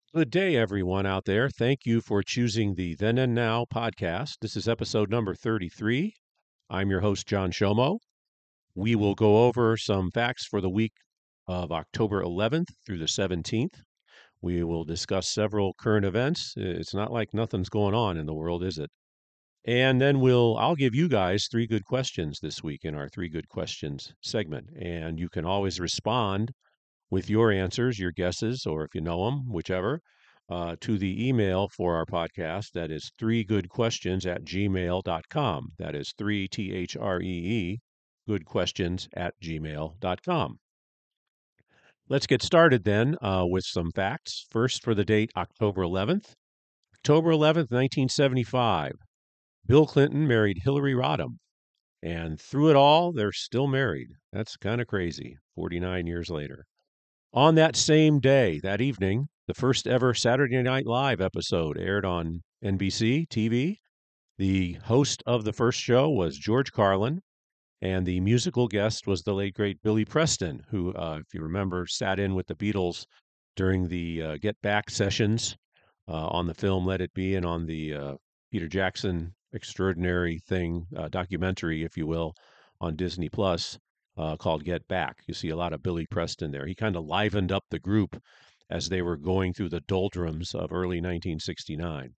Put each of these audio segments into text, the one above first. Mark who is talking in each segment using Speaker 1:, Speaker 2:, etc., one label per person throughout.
Speaker 1: Good day, everyone out there. Thank you for choosing the Then and Now podcast. This is episode number 33. I'm your host, John Shomo. We will go over some facts for the week of October 11th through the 17th. We will discuss several current events. It's not like nothing's going on in the world, is it? And then I'll give you guys three good questions this week in our three good questions segment. And you can always respond with your answers, your guesses, or if you know them, whichever, to the email for our podcast. That is threegoodquestions@gmail.com. That is THREE, goodquestions@gmail.com. Let's get started then with some facts. First, for the date October 11th. October 11th, 1975, Bill Clinton married Hillary Rodham. And through it all, they're still married. That's kind of crazy, 49 years later. On that same day, that evening, the first ever Saturday Night Live episode aired on NBC TV. The host of the first show was George Carlin, and the musical guest was the late, great Billy Preston, who, if you remember, sat in with the Beatles during the Get Back sessions on the film Let It Be and on the Peter Jackson extraordinary thing, documentary, if you will, on Disney Plus called Get Back. You see a lot of Billy Preston there. He kind of livened up the group as they were going through the doldrums of early 1969.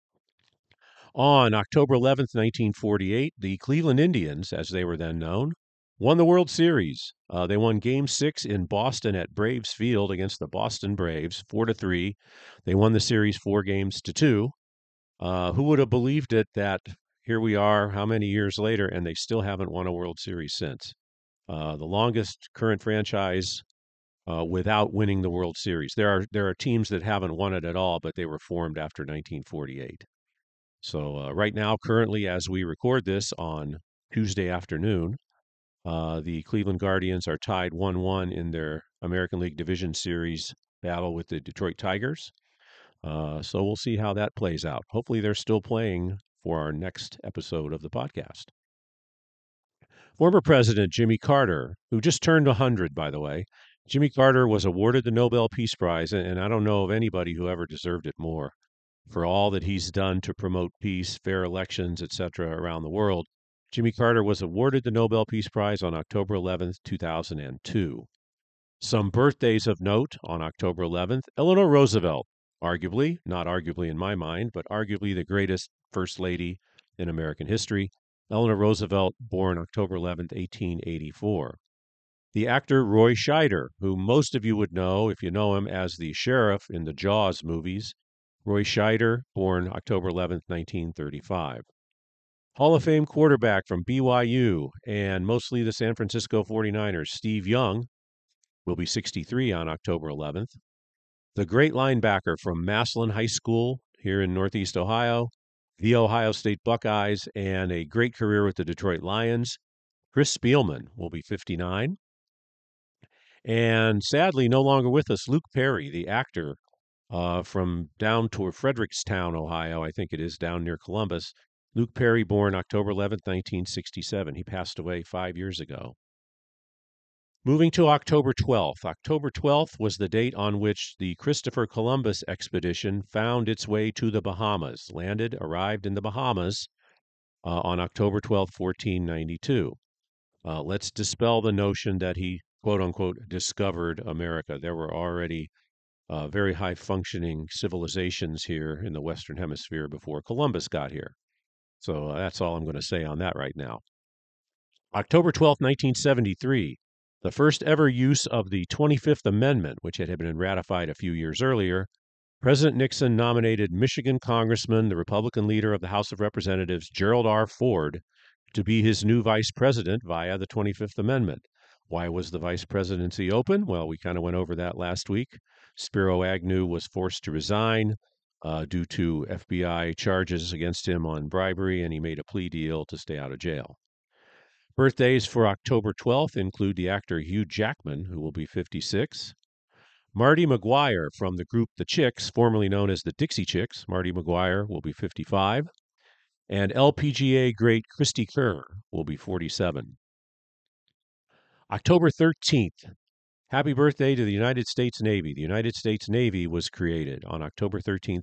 Speaker 1: On October 11th, 1948, the Cleveland Indians, as they were then known, won the World Series. They won Game 6 in Boston at Braves Field against the Boston Braves, 4-3. They won the series 4-2. Who would have believed it that here we are, how many years later, and they still haven't won a World Series since? The longest current franchise without winning the World Series. There are teams that haven't won it at all, but they were formed after 1948. So right now, currently, as we record this on Tuesday afternoon, the Cleveland Guardians are tied 1-1 in their American League Division Series battle with the Detroit Tigers. So we'll see how that plays out. Hopefully, they're still playing for our next episode of the podcast. Former President Jimmy Carter, who just turned 100, by the way, Jimmy Carter was awarded the Nobel Peace Prize, and I don't know of anybody who ever deserved it more for all that he's done to promote peace, fair elections, etc., around the world. Jimmy Carter was awarded the Nobel Peace Prize on October 11th, 2002. Some birthdays of note on October 11th. Eleanor Roosevelt, arguably, not arguably in my mind, but arguably the greatest First Lady in American history. Eleanor Roosevelt, born October 11th, 1884. The actor Roy Scheider, who most of you would know if you know him as the sheriff in the Jaws movies. Roy Scheider, born October 11th, 1935. Hall of Fame quarterback from BYU and mostly the San Francisco 49ers, Steve Young, will be 63 on October 11th. The great linebacker from Massillon High School here in Northeast Ohio, the Ohio State Buckeyes, and a great career with the Detroit Lions, Chris Spielman, will be 59. And sadly, no longer with us, Luke Perry, the actor from down toward Frederickstown, Ohio, I think it is, down near Columbus. Luke Perry, born October 11th, 1967. He passed away 5 years ago. Moving to October 12th. October 12th was the date on which the Christopher Columbus expedition found its way to the Bahamas, arrived in the Bahamas on October 12th, 1492. Let's dispel the notion that he, quote unquote, discovered America. There were already very high functioning civilizations here in the Western Hemisphere before Columbus got here. So that's all I'm going to say on that right now. October 12th, 1973, the first ever use of the 25th Amendment, which had been ratified a few years earlier. President Nixon nominated Michigan Congressman, the Republican leader of the House of Representatives, Gerald R. Ford, to be his new vice president via the 25th Amendment. Why was the vice presidency open? Well, we kind of went over that last week. Spiro Agnew was forced to resign due to FBI charges against him on bribery, and he made a plea deal to stay out of jail. Birthdays for October 12th include the actor Hugh Jackman, who will be 56. Marty McGuire from the group The Chicks, formerly known as the Dixie Chicks. Marty McGuire will be 55. And LPGA great Christy Kerr will be 47. October 13th, Happy birthday to the United States Navy. The United States Navy was created on October 13th,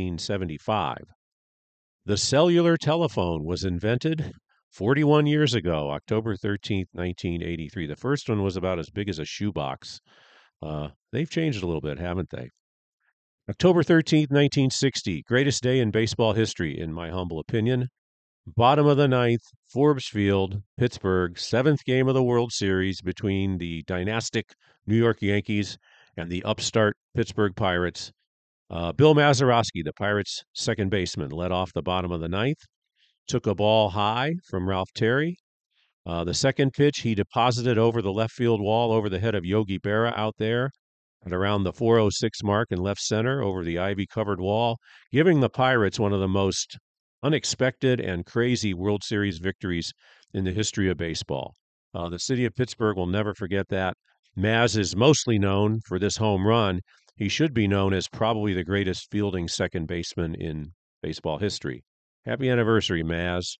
Speaker 1: 1775. The cellular telephone was invented 41 years ago, October 13th, 1983. The first one was about as big as a shoebox. They've changed a little bit, haven't they? October 13th, 1960, greatest day in baseball history, in my humble opinion. Bottom of the ninth, Forbes Field, Pittsburgh, seventh game of the World Series between the dynastic New York Yankees and the upstart Pittsburgh Pirates. Bill Mazeroski, the Pirates' second baseman, led off the bottom of the ninth, took a ball high from Ralph Terry. The second pitch, he deposited over the left field wall over the head of Yogi Berra out there at around the 406 mark in left center over the ivy-covered wall, giving the Pirates one of the most unexpected and crazy World Series victories in the history of baseball. The city of Pittsburgh will never forget that. Maz is mostly known for this home run. He should be known as probably the greatest fielding second baseman in baseball history. Happy anniversary, Maz.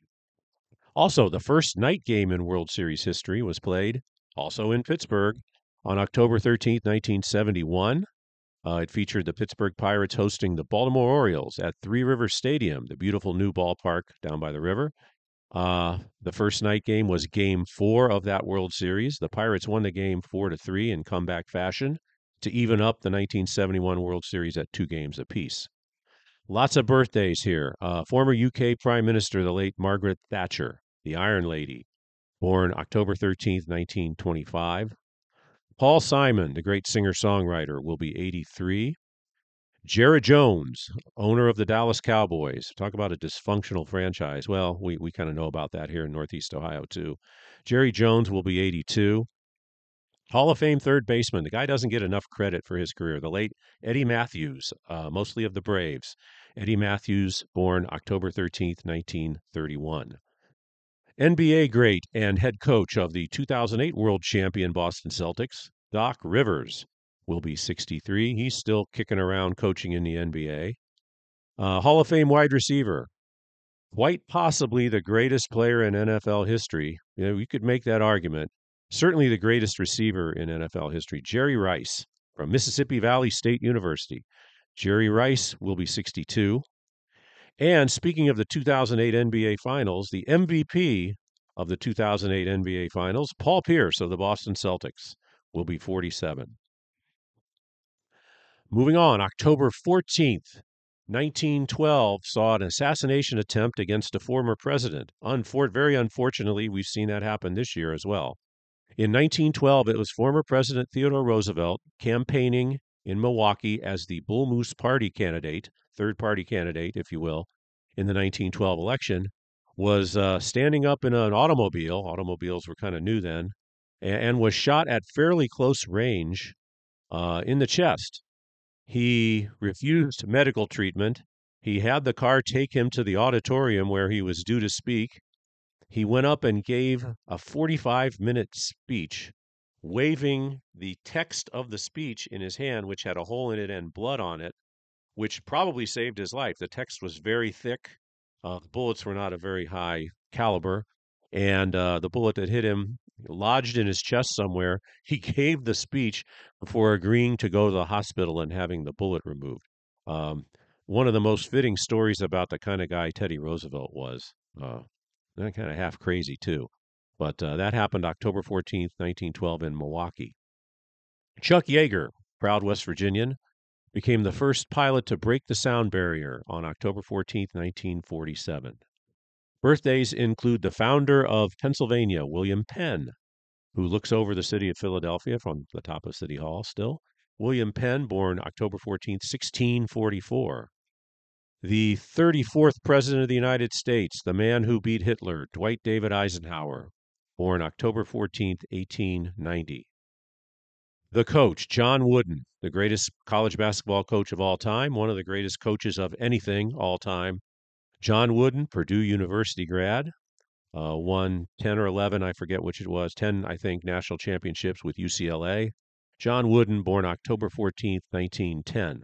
Speaker 1: Also, the first night game in World Series history was played, also in Pittsburgh, on October 13th, 1971. It featured the Pittsburgh Pirates hosting the Baltimore Orioles at Three Rivers Stadium, the beautiful new ballpark down by the river. The first night game was Game 4 of that World Series. The Pirates won the game 4-3 in comeback fashion to even up the 1971 World Series at 2 games apiece. Lots of birthdays here. Former UK Prime Minister, the late Margaret Thatcher, the Iron Lady, born October 13th, 1925. Paul Simon, the great singer-songwriter, will be 83. Jerry Jones, owner of the Dallas Cowboys. Talk about a dysfunctional franchise. Well, we kind of know about that here in Northeast Ohio, too. Jerry Jones will be 82. Hall of Fame third baseman. The guy doesn't get enough credit for his career. The late Eddie Matthews, mostly of the Braves. Eddie Matthews, born October 13th, 1931. NBA great and head coach of the 2008 world champion Boston Celtics, Doc Rivers, will be 63. He's still kicking around coaching in the NBA. Hall of Fame wide receiver, quite possibly the greatest player in NFL history. You could make that argument. Certainly the greatest receiver in NFL history, Jerry Rice from Mississippi Valley State University. Jerry Rice will be 62. And speaking of the 2008 NBA Finals, the MVP of the 2008 NBA Finals, Paul Pierce of the Boston Celtics, will be 47. Moving on, October 14th, 1912 saw an assassination attempt against a former president. Very unfortunately, we've seen that happen this year as well. In 1912, it was former President Theodore Roosevelt campaigning in Milwaukee as the Bull Moose Party candidate, third party candidate, if you will, in the 1912 election, was standing up in an automobile. Automobiles were kind of new then, and was shot at fairly close range in the chest. He refused medical treatment. He had the car take him to the auditorium where he was due to speak. He went up and gave a 45-minute speech, waving the text of the speech in his hand, which had a hole in it and blood on it, which probably saved his life. The text was very thick. The bullets were not a very high caliber, and the bullet that hit him lodged in his chest somewhere. He gave the speech before agreeing to go to the hospital and having the bullet removed. One of the most fitting stories about the kind of guy Teddy Roosevelt was. Kind of half crazy, too. But that happened October 14th, 1912 in Milwaukee. Chuck Yeager, proud West Virginian, became the first pilot to break the sound barrier on October 14th, 1947. Birthdays include the founder of Pennsylvania, William Penn, who looks over the city of Philadelphia from the top of City Hall still. William Penn, born October 14th, 1644. The 34th President of the United States, the man who beat Hitler, Dwight David Eisenhower, born October 14th, 1890. The coach, John Wooden, the greatest college basketball coach of all time, one of the greatest coaches of anything all time. John Wooden, Purdue University grad, won 10 or 11, I forget which it was, 10, I think, national championships with UCLA. John Wooden, born October 14th, 1910.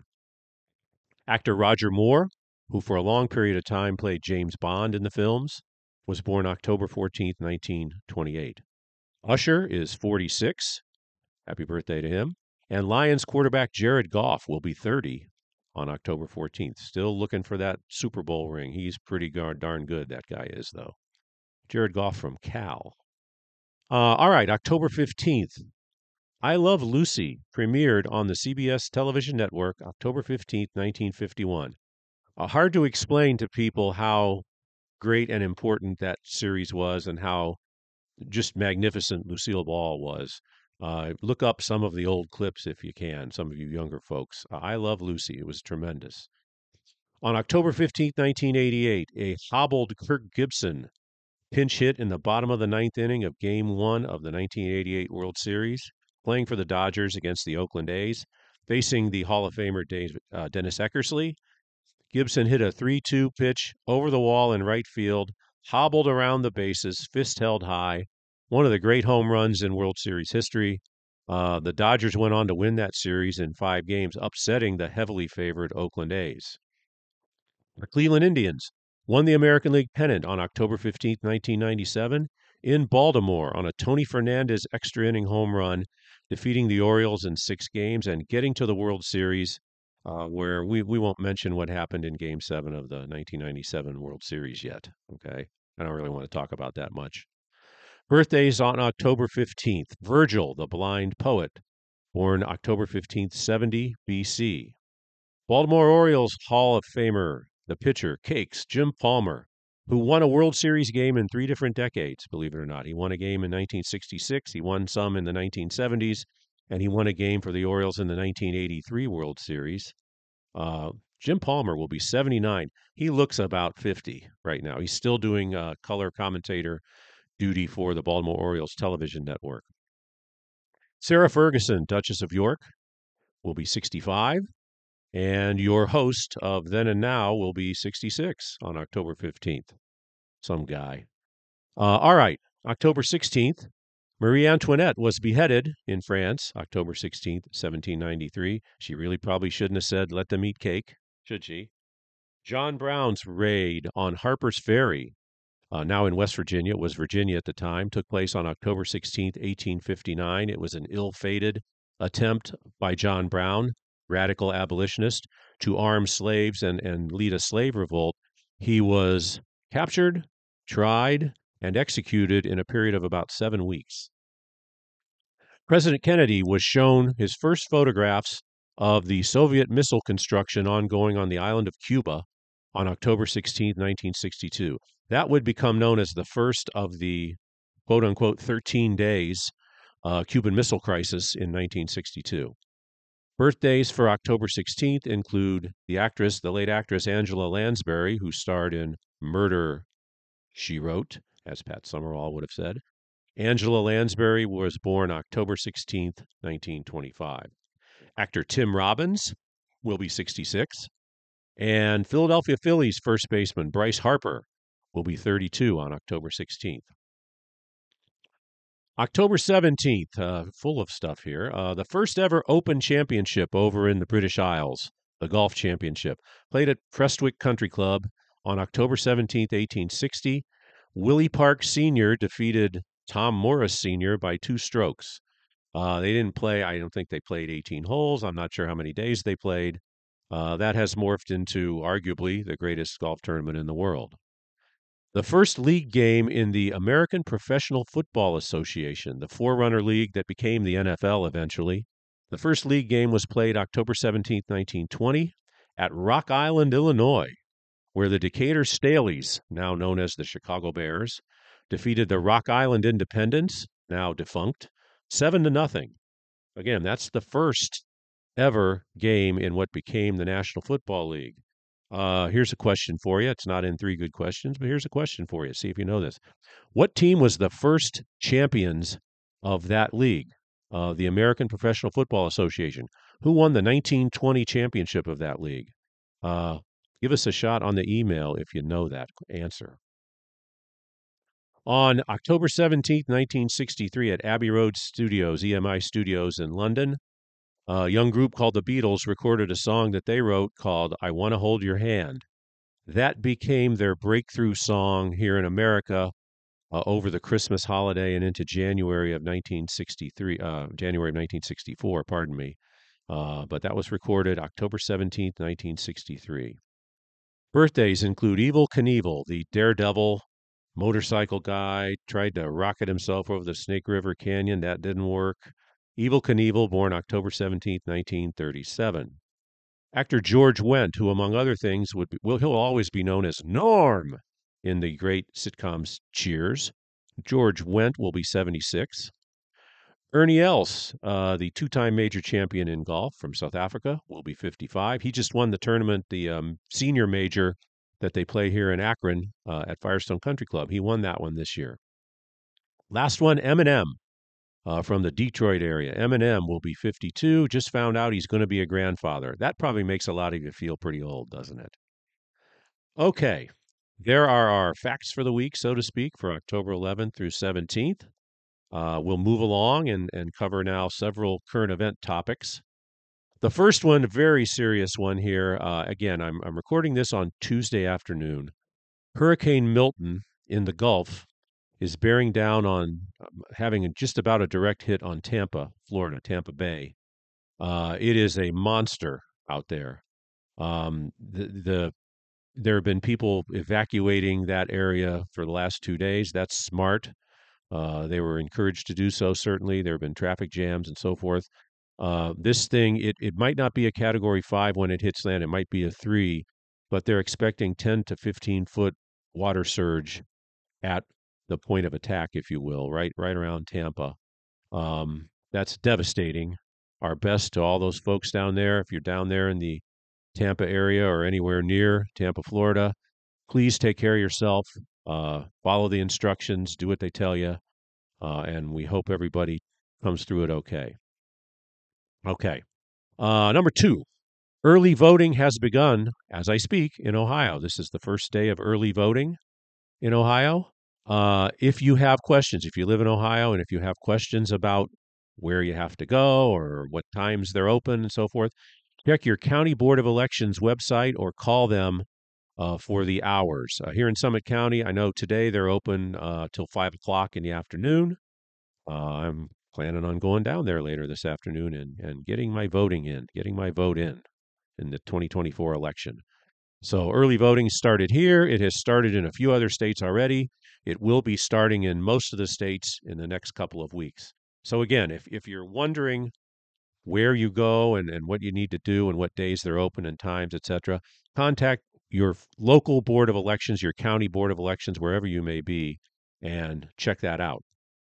Speaker 1: Actor Roger Moore, who for a long period of time played James Bond in the films, was born October 14th, 1928. Usher is 46. Happy birthday to him. And Lions quarterback Jared Goff will be 30 on October 14th. Still looking for that Super Bowl ring. He's pretty darn good, that guy is, though. Jared Goff from Cal. All right, October 15th. I Love Lucy premiered on the CBS television network October 15th, 1951. Hard to explain to people how great and important that series was and how just magnificent Lucille Ball was. Look up some of the old clips if you can, some of you younger folks. I Love Lucy. It was tremendous. On October 15th, 1988, a hobbled Kirk Gibson pinch hit in the bottom of the ninth inning of Game 1 of the 1988 World Series, playing for the Dodgers against the Oakland A's, facing the Hall of Famer Dennis Eckersley. Gibson hit a 3-2 pitch over the wall in right field, hobbled around the bases, fist held high. One of the great home runs in World Series history. The Dodgers went on to win that series in 5 games, upsetting the heavily favored Oakland A's. The Cleveland Indians won the American League pennant on October 15, 1997, in Baltimore on a Tony Fernandez extra inning home run, defeating the Orioles in 6 games and getting to the World Series, where we won't mention what happened in Game 7 of the 1997 World Series yet. Okay, I don't really want to talk about that much. Birthdays on October 15th. Virgil, the blind poet, born October 15th, 70 BC. Baltimore Orioles Hall of Famer, the pitcher, Cakes, Jim Palmer, who won a World Series game in 3 different decades, believe it or not. He won a game in 1966, he won some in the 1970s, and he won a game for the Orioles in the 1983 World Series. Jim Palmer will be 79. He looks about 50 right now. He's still doing color commentator duty for the Baltimore Orioles television network. Sarah Ferguson, Duchess of York, will be 65. And your host of Then and Now will be 66 on October 15th. Some guy. All right, October 16th, Marie Antoinette was beheaded in France, October 16th, 1793. She really probably shouldn't have said, let them eat cake, should she? John Brown's raid on Harper's Ferry, now in West Virginia, it was Virginia at the time, took place on October 16th, 1859. It was an ill-fated attempt by John Brown, radical abolitionist, to arm slaves and lead a slave revolt. He was captured, tried, and executed in a period of about 7 weeks. President Kennedy was shown his first photographs of the Soviet missile construction ongoing on the island of Cuba on October 16, 1962. That would become known as the first of the quote-unquote 13 days Cuban Missile Crisis in 1962. Birthdays for October 16th include the late actress Angela Lansbury, who starred in Murder, She Wrote, as Pat Summerall would have said. Angela Lansbury was born October 16th, 1925. Actor Tim Robbins will be 66. And Philadelphia Phillies first baseman Bryce Harper will be 32 on October 16th. October 17th, full of stuff here. The first ever Open Championship over in the British Isles, the Golf Championship, played at Prestwick Country Club on October 17th, 1860. Willie Park Sr. defeated Tom Morris Sr. by 2 strokes. They didn't play, I don't think they played 18 holes. I'm not sure how many days they played. That has morphed into arguably the greatest golf tournament in the world. The first league game in the American Professional Football Association, the forerunner league that became the NFL eventually. The first league game was played October 17, 1920, at Rock Island, Illinois, where the Decatur Staleys, now known as the Chicago Bears, defeated the Rock Island Independents, now defunct, 7-0. Again, that's the first ever game in what became the National Football League. Here's a question for you. It's not in 3 good questions, but here's a question for you. See if you know this. What team was the first champions of that league, the American Professional Football Association? Who won the 1920 championship of that league? Give us a shot on the email if you know that answer. On October 17, 1963, at Abbey Road Studios, EMI Studios in London, a young group called the Beatles recorded a song that they wrote called I Want to Hold Your Hand. That became their breakthrough song here in America over the Christmas holiday and into January of 1964, pardon me. But that was recorded October 17th, 1963. Birthdays include Evel Knievel, the daredevil motorcycle guy, tried to rocket himself over the Snake River Canyon. That didn't work. Evel Knievel, born October 17th, 1937. Actor George Wendt, who, among other things, he'll always be known as Norm in the great sitcoms Cheers. George Wendt will be 76. Ernie Els, the two-time major champion in golf from South Africa, will be 55. He just won the tournament, the senior major that they play here in Akron at Firestone Country Club. He won that one this year. Last one, Eminem from the Detroit area. Eminem will be 52. Just found out he's going to be a grandfather. That probably makes a lot of you feel pretty old, doesn't it? Okay, there are our facts for the week, so to speak, for October 11th through 17th. We'll move along and cover now several current event topics. The first one, a very serious one here. Again, I'm recording this on Tuesday afternoon. Hurricane Milton in the Gulf is bearing down on having just about a direct hit on Tampa, Florida, Tampa Bay. It is a monster out there. There have been people evacuating that area for the last 2 days. That's smart. They were encouraged to do so, certainly. There have been traffic jams and so forth. This thing, it might not be a Category 5 when it hits land. It might be a 3, but they're expecting 10 to 15-foot water surge at the point of attack, if you will, right around Tampa. That's devastating. Our best to all those folks down there. If you're down there in the Tampa area or anywhere near Tampa, Florida, please take care of yourself. Follow the instructions, do what they tell you, and we hope everybody comes through it okay. Okay. Number 2, early voting has begun as I speak in Ohio. This is the first day of early voting in Ohio. If you have questions, if you live in Ohio and if you have questions about where you have to go or what times they're open and so forth, check your County Board of Elections website or call them for the hours. Here in Summit County, I know today they're open till 5 o'clock in the afternoon. I'm planning on going down there later this afternoon and getting my vote in the 2024 election. So early voting started here. It has started in a few other states already. It will be starting in most of the states in the next couple of weeks. So again, if you're wondering where you go and what you need to do and what days they're open and times, etc., contact your local board of elections, your county board of elections, wherever you may be, and check that out.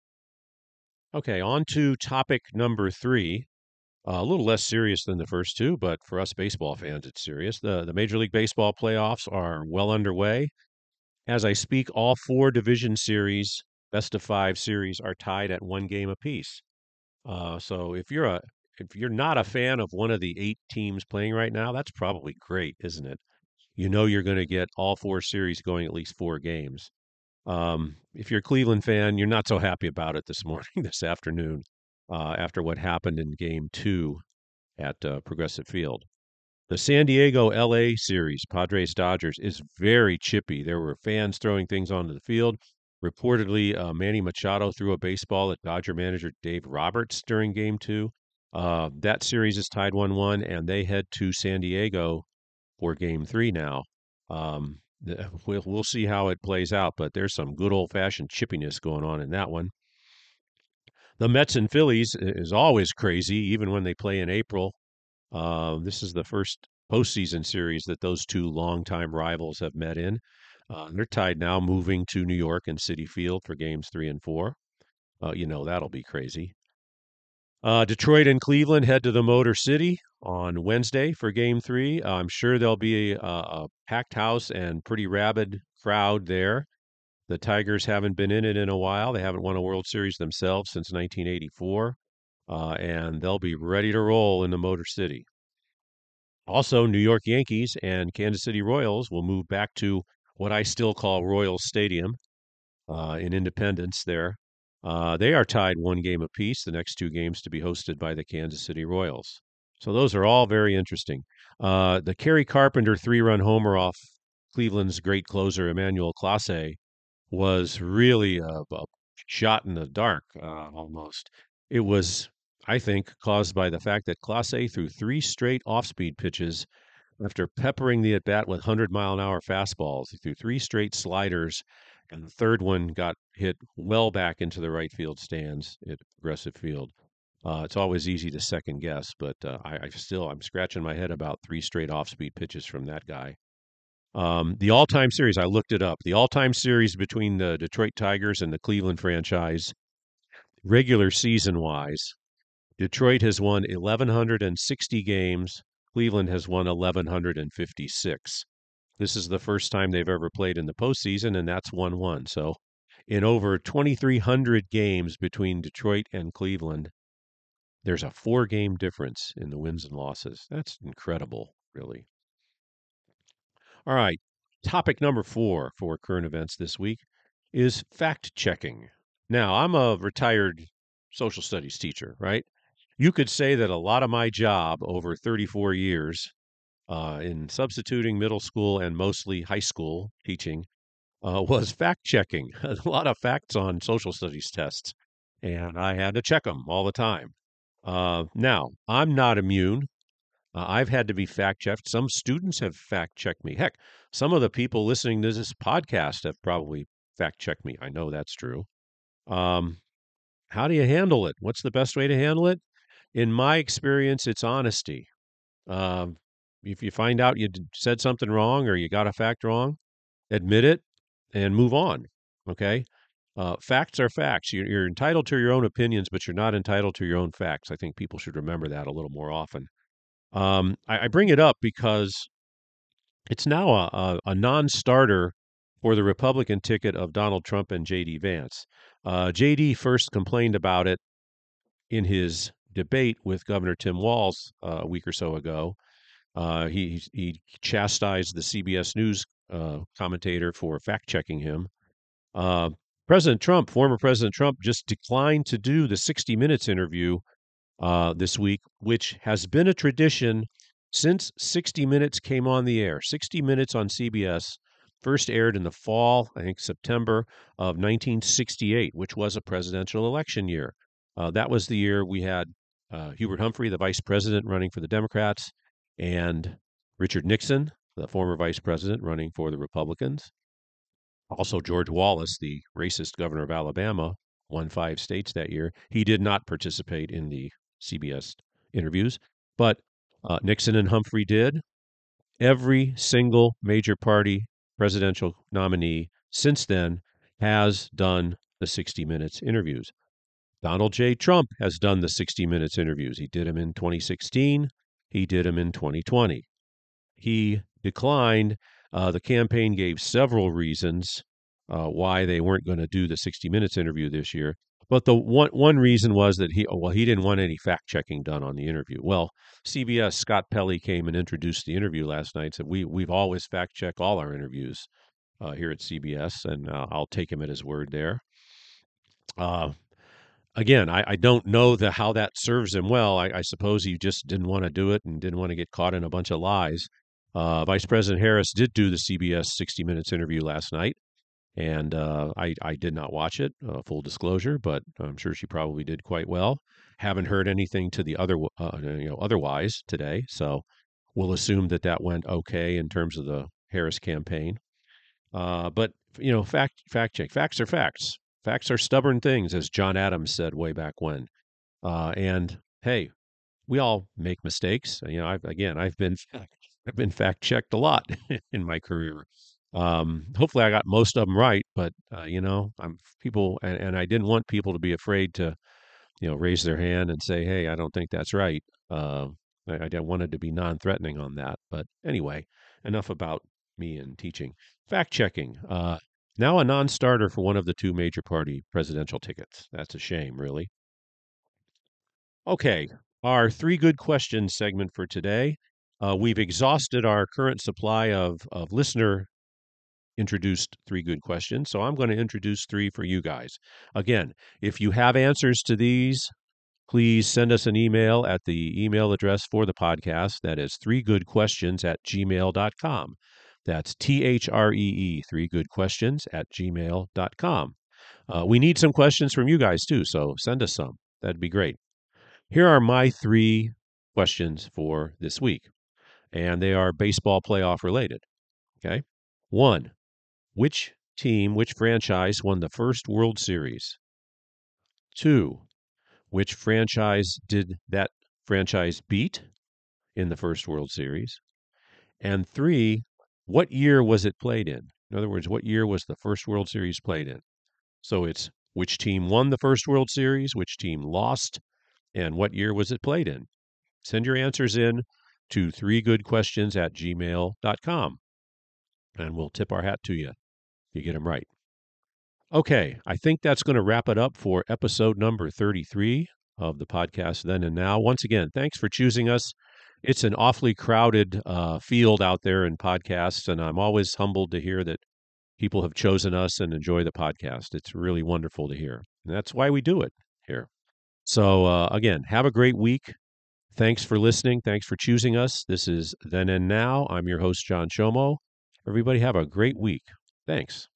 Speaker 1: Okay, on to topic number 3. A little less serious than the first two, but for us baseball fans, it's serious. The Major League Baseball playoffs are well underway. As I speak, all 4 division series, best of 5 series, are tied at 1 game apiece. So if you're not a fan of one of the 8 teams playing right now, that's probably great, isn't it? You know you're going to get all 4 series going at least 4 games. If you're a Cleveland fan, you're not so happy about it this morning, this afternoon, after what happened in Game 2 at Progressive Field. The San Diego-LA series, Padres-Dodgers, is very chippy. There were fans throwing things onto the field. Reportedly, Manny Machado threw a baseball at Dodger manager Dave Roberts during Game 2. That series is tied 1-1, and they head to San Diego for Game 3 now. We'll see how it plays out, but there's some good old-fashioned chippiness going on in that one. The Mets and Phillies is always crazy, even when they play in April. This is the first postseason series that those 2 longtime rivals have met in. They're tied now, moving to New York and Citi Field for Games 3 and 4. That'll be crazy. Detroit and Cleveland head to the Motor City on Wednesday for Game 3. I'm sure there'll be a packed house and pretty rabid crowd there. The Tigers haven't been in it in a while. They haven't won a World Series themselves since 1984, and they'll be ready to roll in the Motor City. Also, New York Yankees and Kansas City Royals will move back to what I still call Royals Stadium in Independence there. They are tied 1 game apiece, the next 2 games to be hosted by the Kansas City Royals. So those are all very interesting. The Kerry Carpenter 3-run homer off Cleveland's great closer, Emmanuel Clase, was really a shot in the dark, almost. It was, I think, caused by the fact that Clase threw three straight off-speed pitches after peppering the at-bat with 100-mile-an-hour fastballs. He threw three straight sliders, and the third one got hit well back into the right field stands at Progressive Field. It's always easy to second guess, but I'm scratching my head about three straight off-speed pitches from that guy. The all-time series, I looked it up. The all-time series between the Detroit Tigers and the Cleveland franchise, regular season-wise, Detroit has won 1,160 games. Cleveland has won 1,156. This is the first time they've ever played in the postseason, and that's 1-1. So, in over 2,300 games between Detroit and Cleveland, there's a 4-game difference in the wins and losses. That's incredible, really. All right. Topic number 4 for current events this week is fact checking. Now, I'm a retired social studies teacher, right? You could say that a lot of my job over 34 years in substituting middle school and mostly high school teaching was fact checking. A lot of facts on social studies tests, and I had to check them all the time. Now, I'm not immune. I've had to be fact checked. Some students have fact checked me. Heck, some of the people listening to this podcast have probably fact checked me. I know that's true. Um, how do you handle it? What's the best way to handle it? In my experience, it's honesty. Um, if you find out you said something wrong or you got a fact wrong, admit it and move on. Okay. Facts are facts. You're entitled to your own opinions, but you're not entitled to your own facts. I think people should remember that a little more often. I bring it up because it's now a non-starter for the Republican ticket of Donald Trump and J.D. Vance. J.D. first complained about it in his debate with Governor Tim Walz a week or so ago. He chastised the CBS News commentator for fact checking him. Uh, former President Trump, just declined to do the 60 Minutes interview this week, which has been a tradition since 60 Minutes came on the air. 60 Minutes on CBS first aired in the fall, I think September of 1968, which was a presidential election year. That was the year we had Hubert Humphrey, the vice president, running for the Democrats, and Richard Nixon, the former vice president, running for the Republicans. Also, George Wallace, the racist governor of Alabama, won 5 states that year. He did not participate in the CBS interviews, but Nixon and Humphrey did. Every single major party presidential nominee since then has done the 60 Minutes interviews. Donald J. Trump has done the 60 Minutes interviews. He did them in 2016. He did them in 2020. He declined. The campaign gave several reasons why they weren't going to do the 60 Minutes interview this year. But the one reason was that he didn't want any fact checking done on the interview. Well, CBS Scott Pelley came and introduced the interview last night. Said we've always fact checked all our interviews here at CBS, and I'll take him at his word there. Again, I don't know how that serves him well. I suppose he just didn't want to do it and didn't want to get caught in a bunch of lies. Vice President Harris did do the CBS 60 Minutes interview last night, and I did not watch it, full disclosure, but I'm sure she probably did quite well. Haven't heard anything to the otherwise today, so we'll assume that went okay in terms of the Harris campaign. But fact check. Facts are facts. Facts are stubborn things, as John Adams said way back when. And hey, we all make mistakes. I've been fact checked a lot in my career. Hopefully, I got most of them right, but I'm people, and I didn't want people to be afraid to raise their hand and say, "Hey, I don't think that's right." I wanted to be non-threatening on that. But anyway, enough about me and teaching. Fact checking. Now a non-starter for one of the 2 major party presidential tickets. That's a shame, really. Okay, our 3 good questions segment for today. We've exhausted our current supply of listener introduced 3 good questions, so I'm going to introduce 3 for you guys. Again, if you have answers to these, please send us an email at the email address for the podcast. That is 3goodquestions@gmail.com. That's THREE, 3goodquestions at gmail.com. We need some questions from you guys too, so send us some. That'd be great. Here are my 3 questions for this week, and they are baseball playoff related. Okay. 1. Which franchise won the first World Series? 2. Which franchise did that franchise beat in the first World Series? And 3, what year was it played in? In other words, what year was the first World Series played in? So it's which team won the first World Series, which team lost, and what year was it played in? Send your answers in to 3goodquestions at gmail.com, and we'll tip our hat to you if you get them right. Okay, I think that's going to wrap it up for episode number 33 of the podcast Then and Now. Once again, thanks for choosing us. It's an awfully crowded field out there in podcasts, and I'm always humbled to hear that people have chosen us and enjoy the podcast. It's really wonderful to hear. And that's why we do it here. So, again, have a great week. Thanks for listening. Thanks for choosing us. This is Then and Now. I'm your host, John Chomo. Everybody have a great week. Thanks.